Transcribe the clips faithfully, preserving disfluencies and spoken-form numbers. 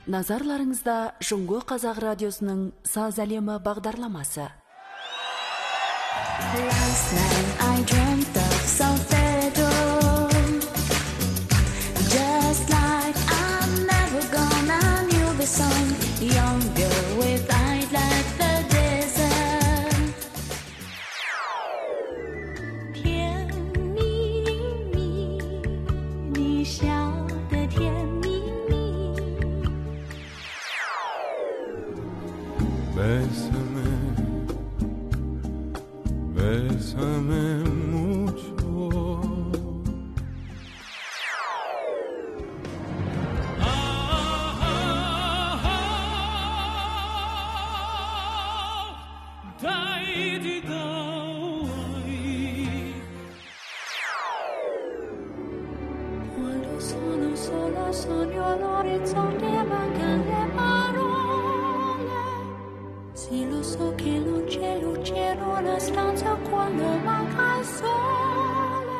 Назарларыңызда Жұңго Қазақ радиосының Саз әлемі бағдарламасы. Last night I dreamt of solfeggio, just like I'm never gonna knew the song, younger with eyes like the desert. 甜蜜蜜，你笑得甜蜜蜜。 Bésame, bésame mucho. Quando sono sola sogno all'orizzonte mancano le parole. Sì, lo so che non c'è luce in una stanza quando manca il sole.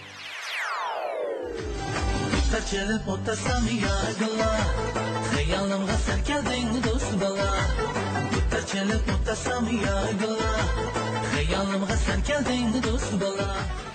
Kaçırıp otasam yargıla Xeyalımga sen geldin dost bala Kaçırıp otasam yargıla Xeyalımga sen geldin dost bala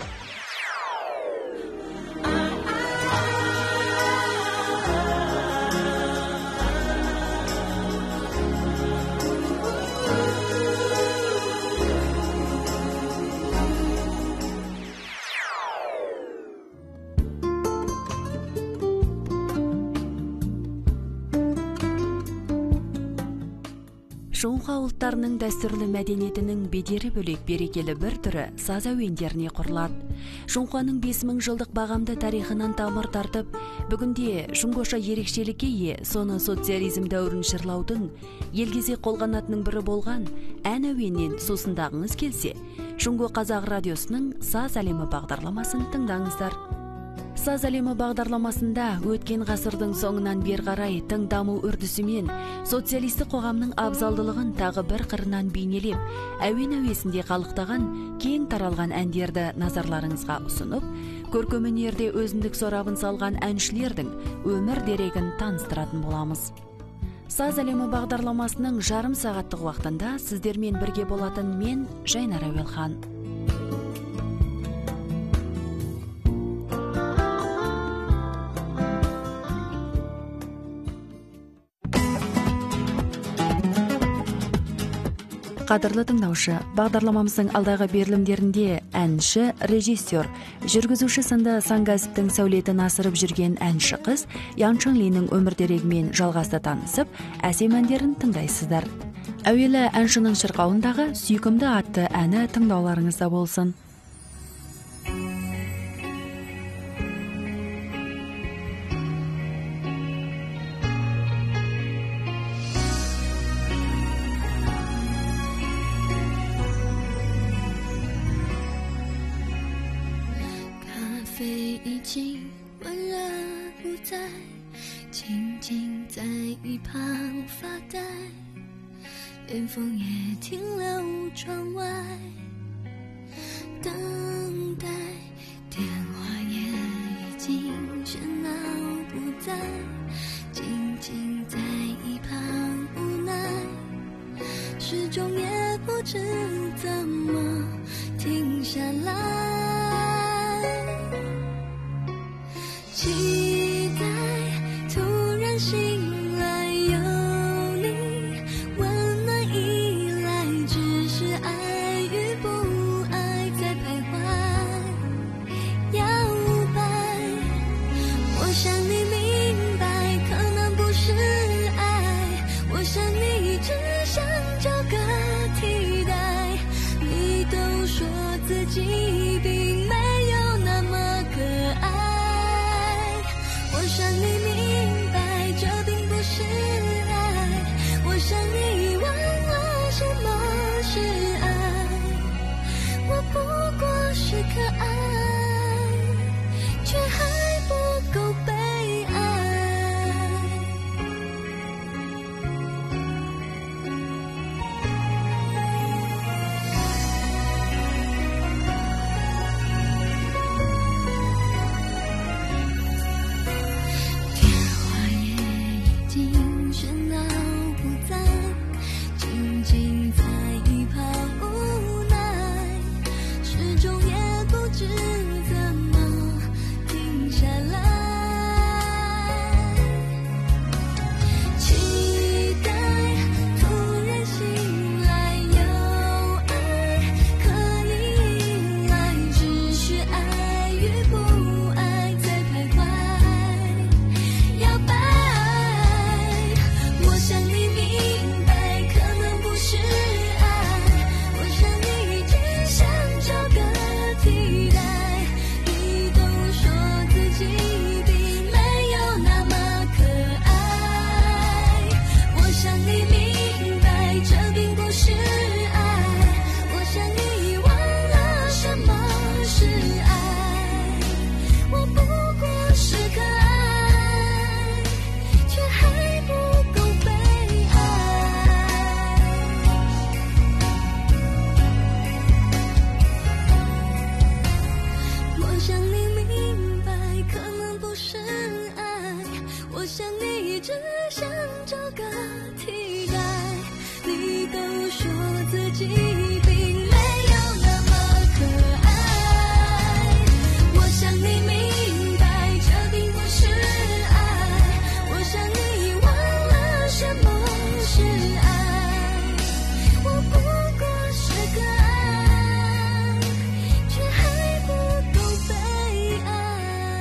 Жоңға ұлттарының дәстүрлі мәдениетінің бедері бөлек берекелі бір түрі саз әуендеріне құрылады. Жоңғаның бес мың жылдық бағамды тарихынан тамыр тартып, бүгінде жоңғаша ерекшелікке ие, соны социализм дәуірін жырлаудың елгезе қолғанатының бірі болған ән әуеннен сусындағыңыз келсе, Жұңго Қазақ радиосының Саз әлемі бағдарламасын тыңдаңыздар. Саз әлемі бағдарламасында өткен ғасырдың соңынан бер қарай тың даму үрдісімен социалистік қоғамның абзалдылығын тағы бір қырынан бейнелеп, әуен әуесінде қалықтаған кең таралған әндерді назарларыңызға ұсынып, көркемөнерде өзіндік сорабын салған әншілердің өмір дерегін таныстыратын боламыз. Саз әлемі бағдарламасының жарым сағаттық уақытында сіздермен бірге болатын мен Жайнар Әуелхан. Қадірлі тыңдаушы, бағдарламамыздың алдағы берілімдерінде әнші, режиссер, жүргізуші сынды сан кәсіптің сәулетін асырып жүрген әнші қыз Ян Чжэнлидің өмір дерегімен жалғасты танысып, әсем әндерін тыңдайсыздар. Әуелі әншінің шырқауындағы Сүйкімді атты әні тыңдауларыңызда болсын. 想找个替代，你都说自己并没有那么可爱。我想你明白，这并不是爱。我想你已忘了什么是爱。我不过是个爱，却还不懂被爱。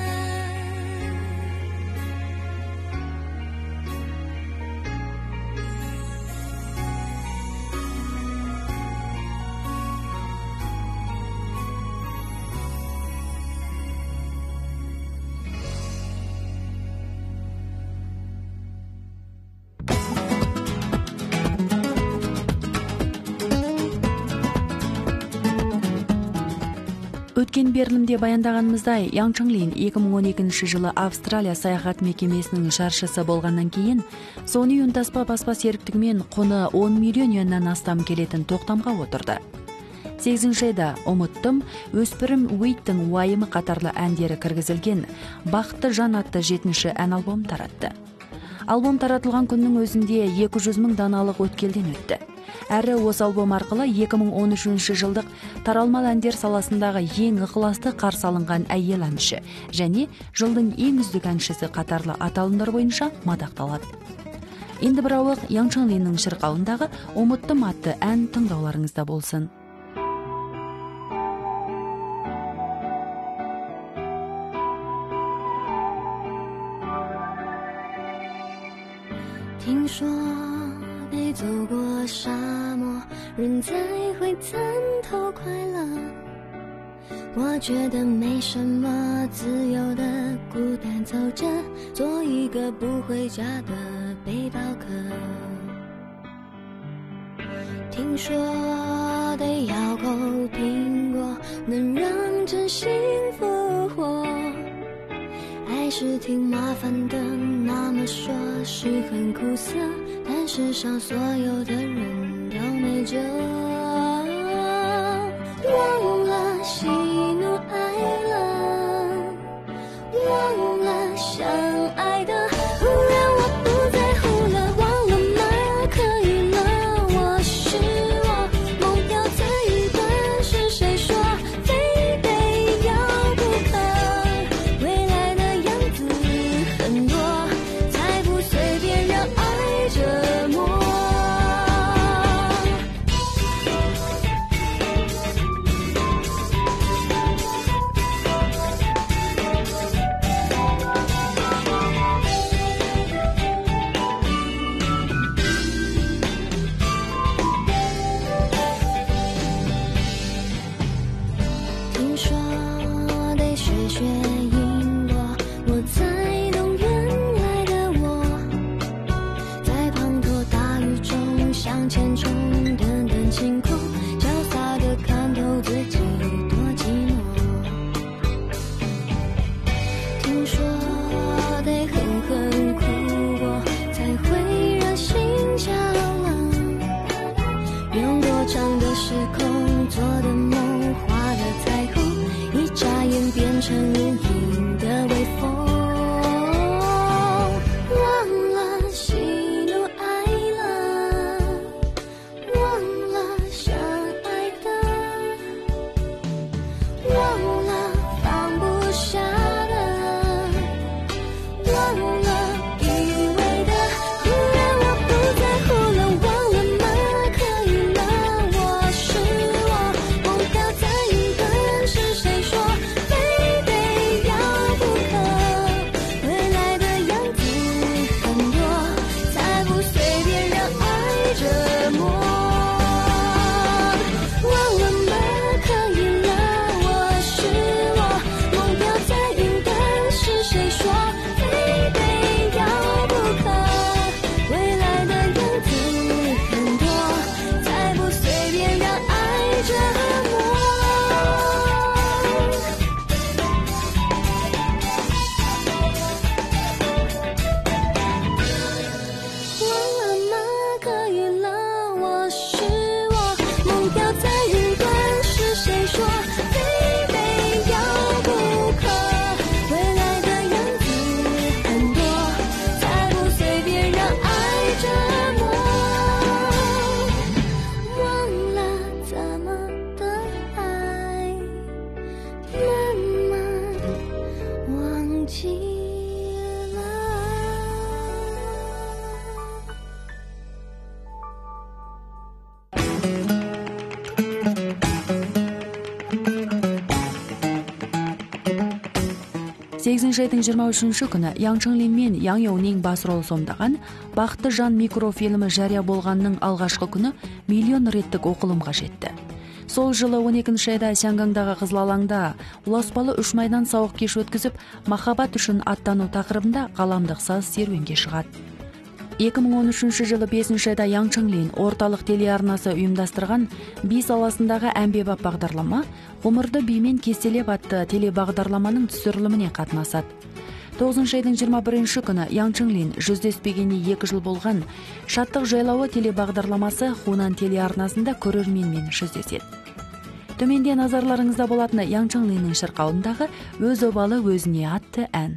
Өткен берілімде баяндағанымыздай, Ян Чыңлин эки миң он экинчи жылы Австралия саяхат мекемесінің жаршысы болғаннан кейін, Sony үнтаспа баспа серіктігімен құны он миллион юаннан астам келетін тоқтамға отырды. сегизинчи айда «Ұмыттым» өспірім Уиттің «Уайымы» қатарлы әндері кіргізілген «Бақытты жан» атты жетінші ән альбом таратты. Альбом таратылған күннің өзінде эки жүз миң даналық өткелден өтті. Әрі осы альбом арқылы эки миң он үчүнчү жылдық таралмал әндер саласындағы ең ықыласты қарсы алынған әйел әнші және жылдың ең үздік әншісі қатарлы аталымдар бойынша мадақталады. Енді бір ауық Ян Чыңлиннің шырқауындағы «Ұмыттым» атты ән тыңдауларыңызда болсын. 听说没走过沙漠，人才会参透快乐。我觉得没什么，自由的孤单走着，做一个不回家的背包客。听说得咬口苹果，能让真心复活。爱是挺麻烦的，那么说是很苦涩，但世上所有的人都没辙。忘了喜怒哀乐，忘了相爱的，忽然我不在乎了，忘了吗？可以了，我是我，梦要在一段，是谁说非得要不可？未来的样子很多，才不随便让爱折磨。听说得学学英国，我才懂原来的我，在滂沱大雨中向前冲，等等晴空，潇洒的看透自己多寂寞。听说得狠狠哭过，才会让心降冷。用多长的时空做的梦，画的彩虹，一眨眼变成无影的微风。忘了喜怒哀乐，忘了相爱的，忘了放不下的，忘了以为的，忽然我不在乎了，忘了吗？可以了，我是我，梦要在一段，是谁说非得要不可？未来的样子很多，才不随便让爱折磨。忘了吗？可以了，我是我，梦要在云端，是谁说非得要不可？未来的样子很多，才不随便让爱折磨。忘了吗？可以了，我 сегизинчи айдын жыйырма үчүнчү күнү Яң Чыңлин мен Яң Йоунин бас рол сомдаган «Бакытты жан» микрофильми жарыя болгонунун алгачкы күнү миллион реттик окулумга жетти. Сол жылы он экинчи айда Сянгаңдагы Кызыл алаңда уласпалы үч майдан сабак кеш өткүзүп, махабат үчүн аттануу такырыбында каламдык саз серуенге чыгат. эки миң он үчүнчү жылы бешинчи айда Яң Чыңлин орталык телеарнасы уюмдаштырган «Би саласындагы әмбебап багдарлама Гумурду биймен кестелеп» атты телебагдарламанын түшүрүлүмүнө катнашат. тогузунчу айдын жыйырма биринчи күнү Яң Чыңлин жүздөшпөгөнү эки жыл болгон «Шаттык жайлабы» телебагдарламасы Хунан телеарнасында көрөрмен менен жүздөшөт. Төмөндө назарларыңызда болатын Яң Чыңлиндин шыркауындагы «Өз обалы өзүнө» атты ән.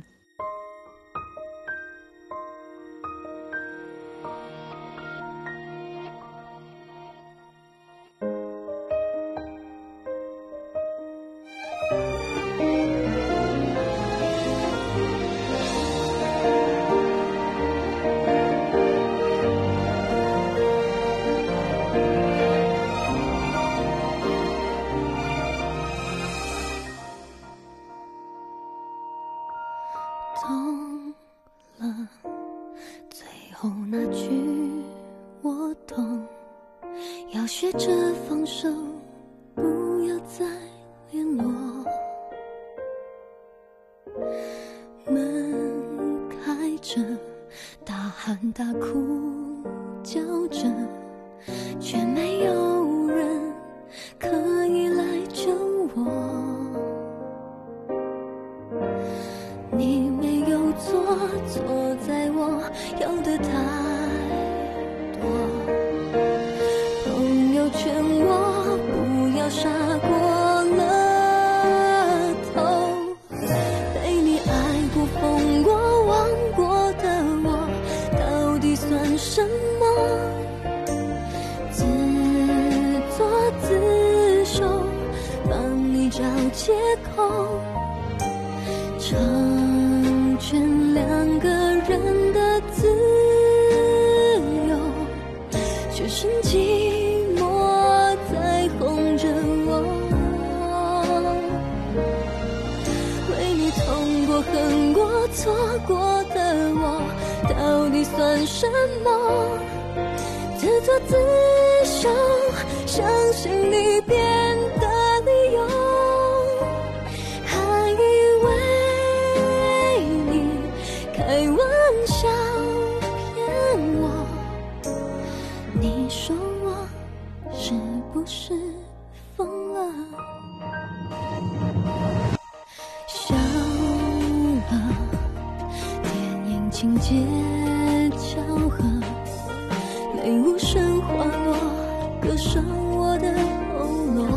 情节巧合，泪无声滑落，割伤我的喉咙。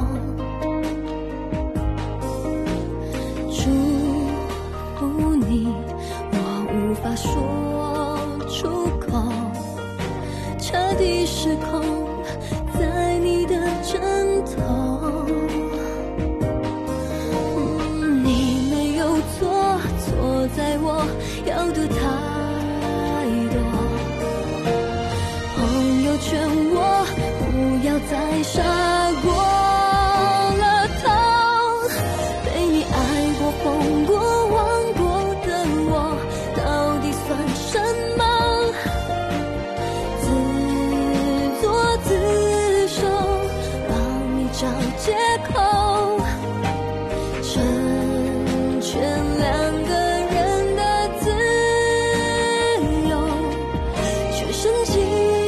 祝福你，我无法说出口，彻底失控在你的枕头。嗯，你没有错，错在我要的太。劝我不要再傻过了头，被你爱过疯过忘过的我到底算什么？自作自受，帮你找借口，成全两个人的自由，却生气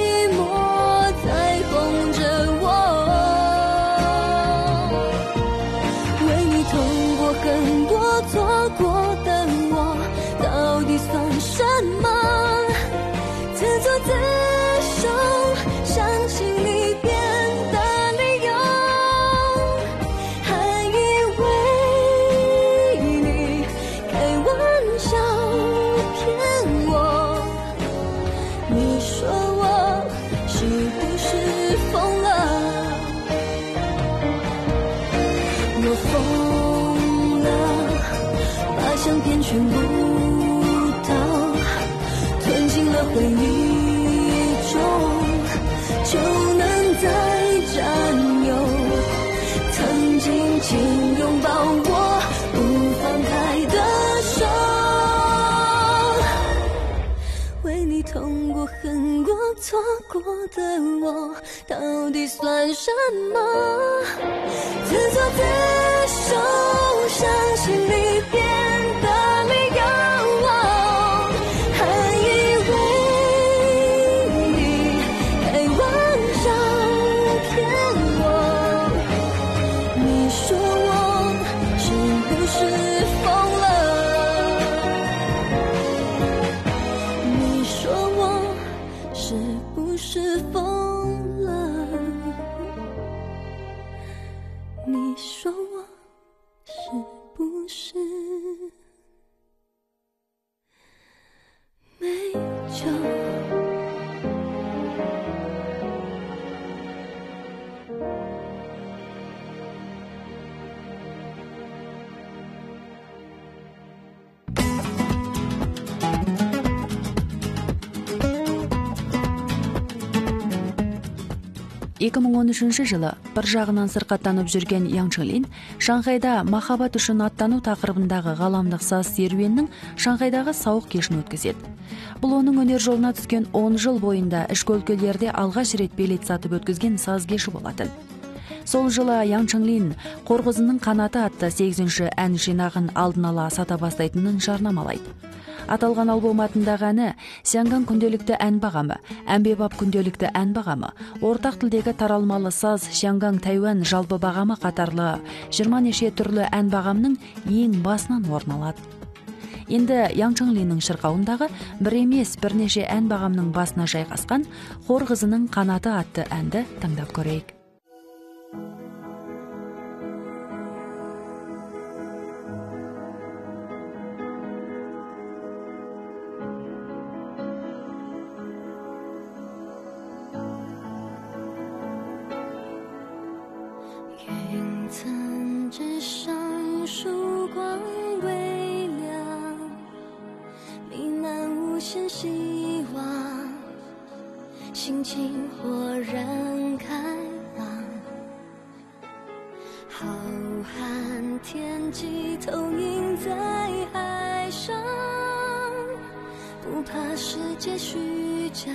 全部都吞进了回忆中，就能再占有曾经紧拥抱我不放开的手。 错过的我到底算什么？自作自受，相信你变的理由，还以为你开玩笑骗我。你说我是不是疯了？你说我是不是疯了？你说我是不是没救？ эки миң он үчүнчү жылы бир жагынан сыркаттанып жүргөн Яң Чыңлин Шанхайда махабат үчүн аттануу такырыбындагы галамдык саз серуенинин Шанхайдагы саук кешин өткөзөт. Бул онун өнөр жолуна түскөн он жыл боюнда ички өлкөлөрдө алгач ирет билет сатып өткөзгөн саз кеши болотун. Сол жылы Яң Чыңлин Коргузунун канаты атты сегизинчи ән жыйнагын алдын ала сата баштайтынын жарнамалайт. Аталган албом атындагы әни Сянган күндөлүктө ән багамы, Әмбебап күндөлүктө ән багамы, ортак тилдеги таралмалы саз Сянган Тайвань жалпы багамы катарлы жыйырма нече түрлүү ән багамынын эң басынан орун алат. Энди Яң Чыңлиндин шыркауындагы бир эмес бир нече ән багамынын басына жайгашкан Хор кызынын канаты атты әнди тыңдап көрөйүк. 心情豁然开朗，浩瀚天际投影在海上，不怕世界虚假，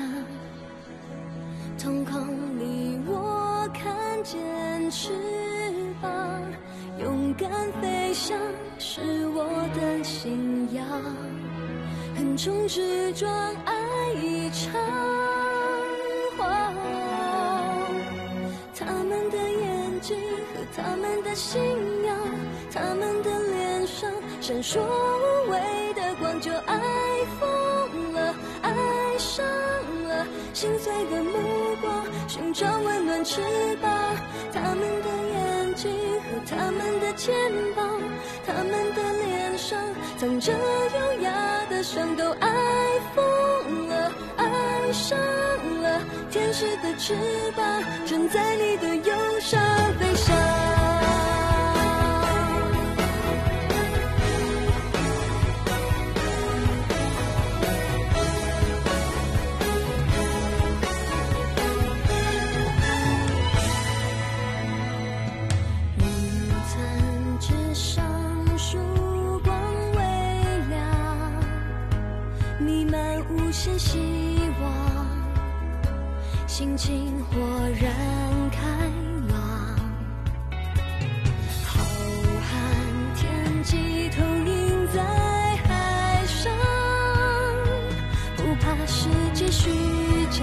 瞳孔里我看见翅膀，勇敢飞翔是我的信仰，横冲直撞爱一场。他们的眼睛和他们的信仰，他们的脸上闪烁无畏的光，就爱疯了，爱上了，心碎的目光寻找温暖翅膀。他们的眼睛和他们的肩膀，他们的脸上藏着优雅的伤，都爱疯了，爱上了，天使的翅膀正在你的右上飞翔。云层之上，曙光微亮，弥漫无限希望，心情豁然开朗，浩瀚天际投影在海上，不怕世界虚假，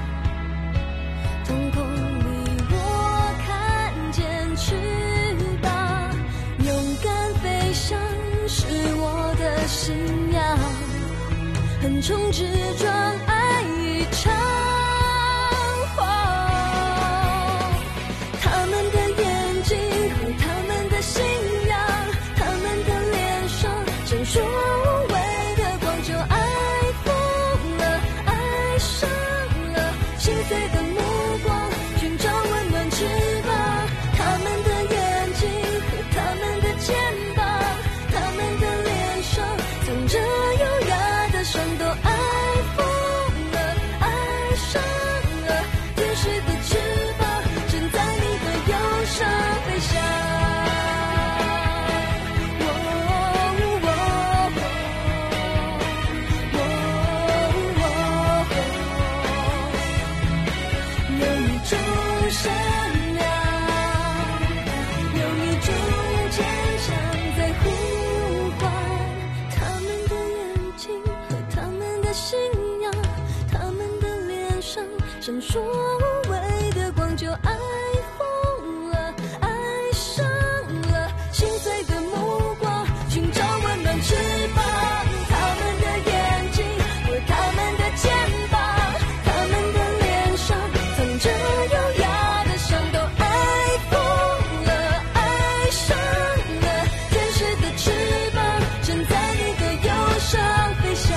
瞳孔里我看见翅膀，勇敢飞翔是我的信仰，横冲直撞爱一场。说无畏的光，就爱疯了，爱上了，心碎的目光寻找温暖翅膀。他们的眼睛和他们的肩膀，他们的脸上藏着优雅的伤，都爱疯了，爱上了，天使的翅膀正在你的右上飞翔。 出生了，有一种坚强在呼唤，他们的眼睛和他们的信仰，他们的脸上闪烁无畏的光，就爱疯了，爱上了，心碎的目光，寻找温暖翅膀，他们的眼睛和他们的肩膀，他们的脸上藏着优雅的伤，都爱疯了，爱上了，天使的翅膀正在你的忧伤飞翔。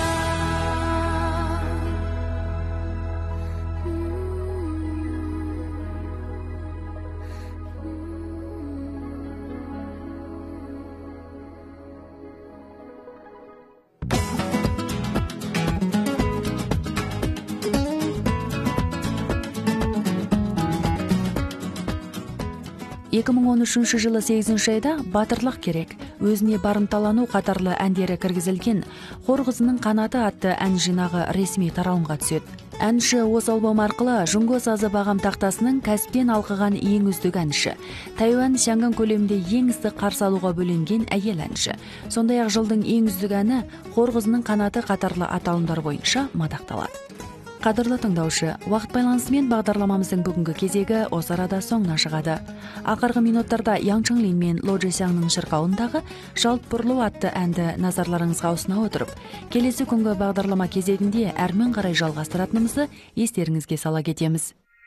эки миң он үчүнчү жылы сегизинчи айда батырлык керек, өзүнө барымталануу катарлы әндери киргизилген Хор кызынын канаты атты ән жинагы ресми таралымга түшөт. Әнші осы альбом аркылуу Жунго сазы багам тактасынын кәсиптен алкыган эң үздүк әнші. Тайвань Шанган көлөмүндө эң ыстык каршы алууга бөлүнгөн айыл әнші. Сондай ак жылдын эң үздүк әни Хор кызынын канаты катарлы аталымдар боюнча мадакталат. Кадырлы тыңдаушы, вакыт байланысы менен багдарламамыздын бүгүнкү кезеги осы арада соңуна чыгады. Акыркы минуттарда Яң Чыңлин менен Ло Джесяңдын шыркауындагы Жалт бурлуу атты әнди назарларыңызга усуна отуруп, келесі күнгө багдарлама кезегинде әрмен карай жалгастыратыныбызды эстериңизге сала кетемиз.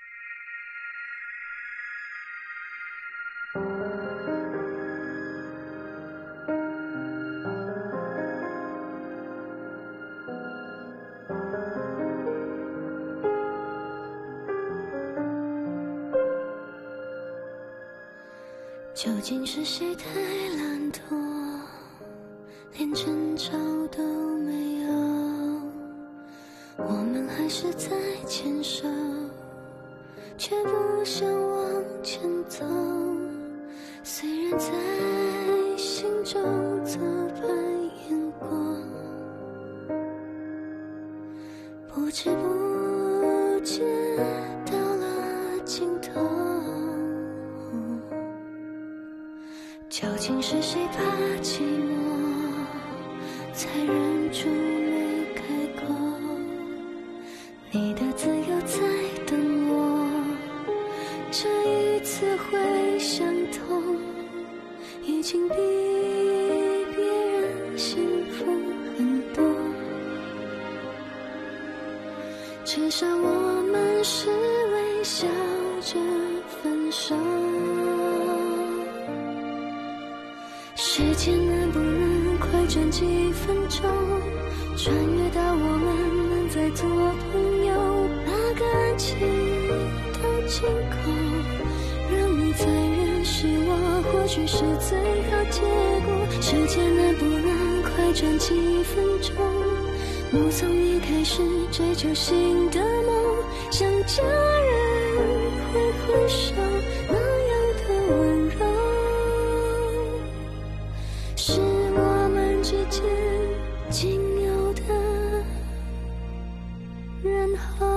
究竟是谁太懒惰，连争吵都没有，我们还是在牵手，却不想往前走，虽然在心中早扮演过，不知不觉到了尽头，究竟是谁怕寂寞，才忍住没开口，你的自由在等我，这一次会相同，已经比别人幸福很多，至少我们是微笑着分手，时间能不能快转几分钟，穿越到我们能再做朋友，把感情都清空，让你再认识我，或许是最好结果。时间能不能快转几分钟，目送你开始追求新的梦，像家人挥挥手那样的温柔，是我们之间仅有的然后。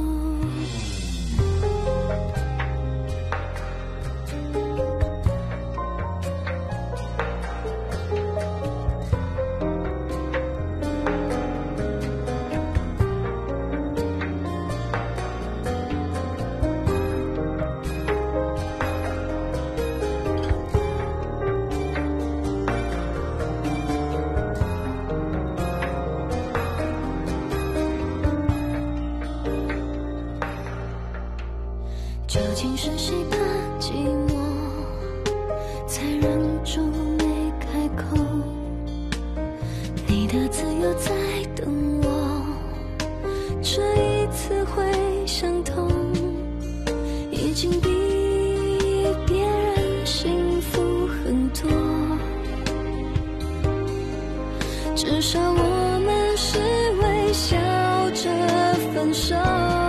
究竟是谁怕寂寞，才忍住没开口，你的自由在等我，这一次会相同，已经比别人幸福很多，至少我们是微笑着分手，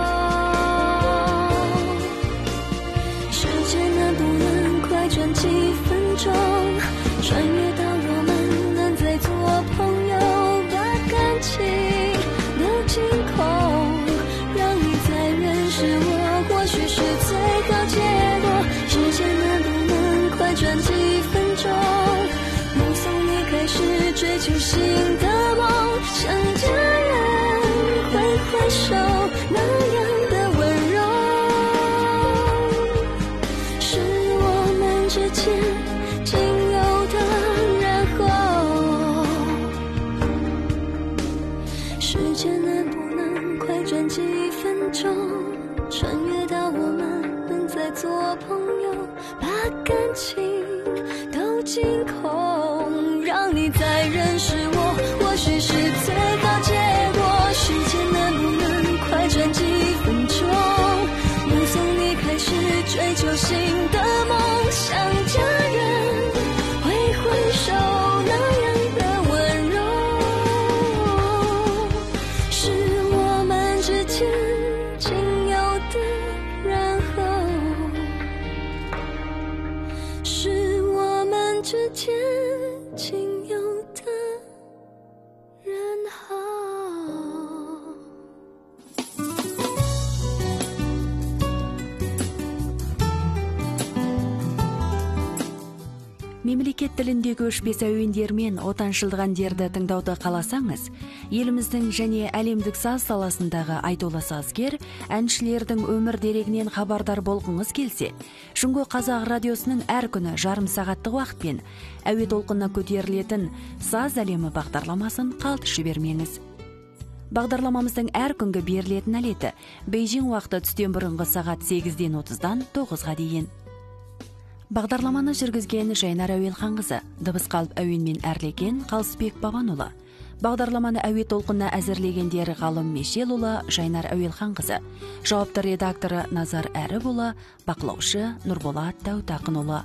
转几分钟，穿越到我们能再做朋友，把感情都清空，让你再认识我，或许是最好结果。时间能不能快转几分钟，目送你开始追求新的梦，像家人挥挥手那样的温柔，是我们之间仅有的然后。时间能不能快转几分钟，穿越到我们能再做朋友，把感情都清空，让你再认识我，或许是最好结果。时间能不能快转几分钟，目送你开始追求新的梦，像家人挥挥手那样的温柔，是我们之间仅有的然后，是我们之间仅有的然后。 Мемлекет тіліндегі өшпес әуендер мен отаншылдық әндерді тыңдауды қаласаңыз, еліміздің және әлемдік саз саласындағы айтулы сазгер, әншілердің өмір дерегінен хабардар болғыңыз келсе, Шұңғы Қазақ радиосының әр күні жарым сағаттық уақытпен әуе толқынына көтерілетін саз әлемі бағдарламасын қалт жібермеңіз. Бағдарламамыздың әр күнгі берілетін әлеті Бейжің уақыты түстен бұрынғы сағат сегізден отыздан тоғызға дейін. Бағдарламаны жүргізген Жайнар Әуелханқызы, дыбыс қалып әуенмен әрлеген Қалысбек Бабанұлы. Бағдарламаны әуе толқынына әзірлегендері Ғалым Мешелұлы, Жайнар Әуелханқызы. Жауапты редакторы Назар Әріпұлы, бақылаушы Нұрболат Дәутақынұлы.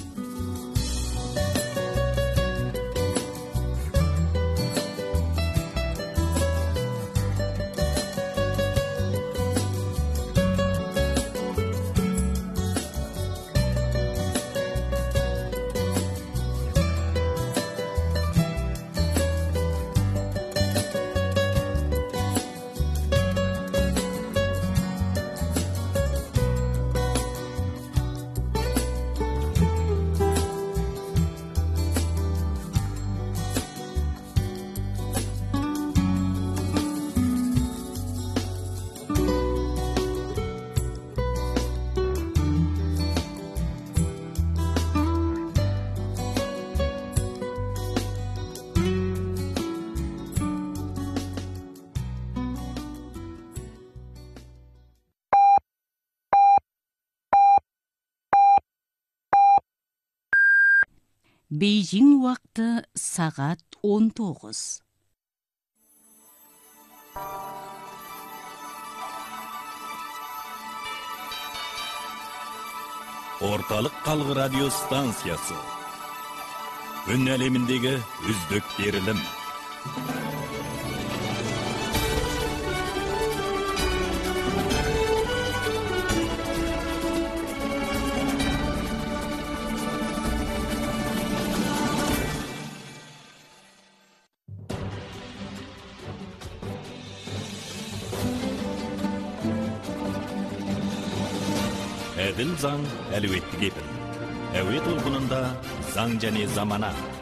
Бейжің уақыты сағат он тоғыз. Орталық қалғы радио станциясы. Үн әлеміндегі үздік берілім. Әділ заң әлеуетті кепіл. Әуе толқынында заң және замана.